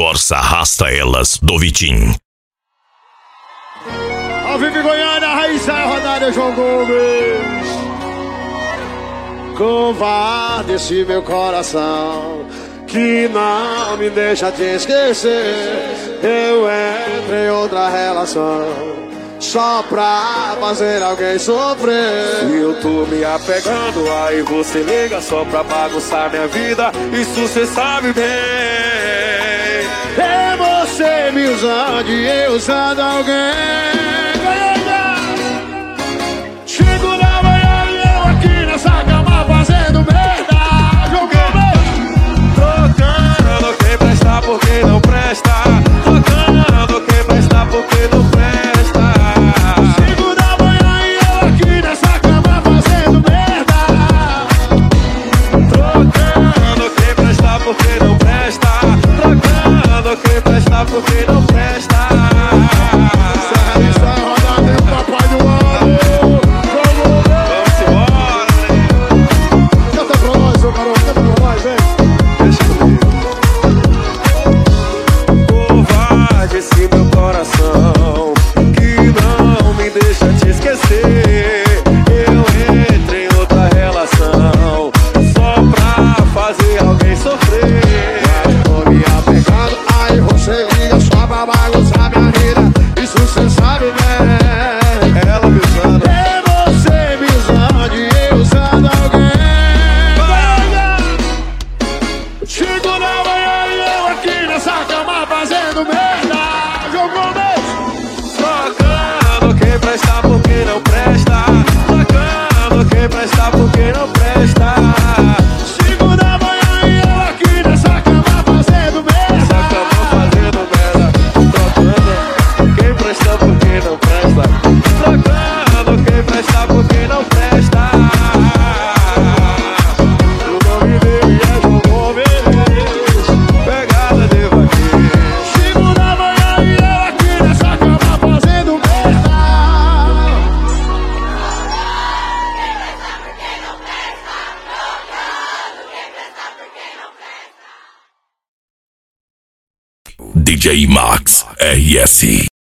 Força Arrasta Elas do Vitim. Ao vivo em Goiânia, Raíssa, rodada João Gomes. Covarde esse meu coração que não me deixa te esquecer. Eu entrei em outra relação só pra fazer alguém sofrer. E eu tô me apegando, aí você liga só pra bagunçar minha vida. Isso cê sabe bem. É você me usando e eu usando alguém. Chego na manhã e eu aqui nessa cama fazendo merda. Trocando quem presta por quem não presta. Trocando quem presta por quem não presta. Chego na manhã e eu aqui nessa cama fazendo merda. Trocando quem presta por quem não presta. Trocando quem presta por quem não presta. Essa rodada é o papai do ano. Vamos embora, né? Canta pra nós, ô garoto, canta pra nós, vem. Deixa comigo. Covarde esse meu coração que não me deixa te esquecer. Eu entrei em outra relação só pra fazer alguém sofrer. Mas tô me apegando, aí você liga só pra bagunçar minha vida. Isso cê sabe bem. Ela me usando. É você me usando e eu usando alguém. Chego na manhã e eu aqui nessa cama fazendo merda. Jogou mesmo. Trocando quem presta por quem não presta. Trocando quem presta por quem não presta. Chego na manhã e eu aqui nessa cama fazendo merda. Acabou fazendo merda. Trocando quem presta por quem não presta. Trocando quem presta por quem não presta. O nome dele é João Gomes. Pegada de vaqueiro. Chego na manhã e eu aqui nessa cama fazendo merda. DJ Max RS.